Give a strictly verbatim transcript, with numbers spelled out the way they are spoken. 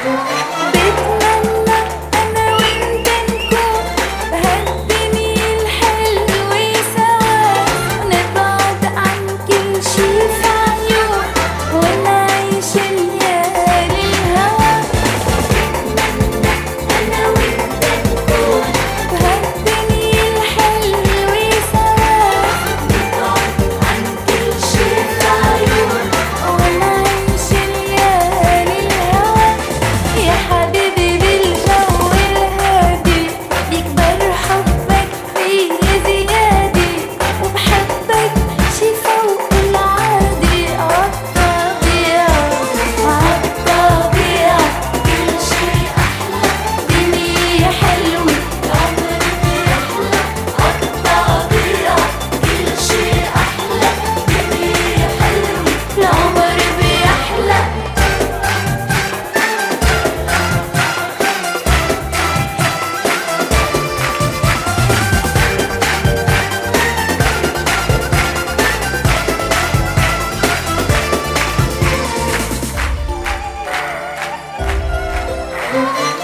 بتمنى أنا وأنت نكون بهالدنيا الحلوة سوا، نبعد عن كل شي في عيون ونعيش ليالي الهوى. بتمنى أنا وأنت نكون بهالدنيا الحلوة سوا، نبعد عن كل شي في عيون ونعيش ليالي الهوى. يا حبيبي بالجو الهادي بيكبر حبك فيا زيادة، وبحبك شي فوق العادي. عالطبيعة عالطبيعة كل شي أحلى، دنيا حلوة العمر بيحلى. عالطبيعة كل شي أحلى، دنيا حلوة العمر بيحلى. Thank you.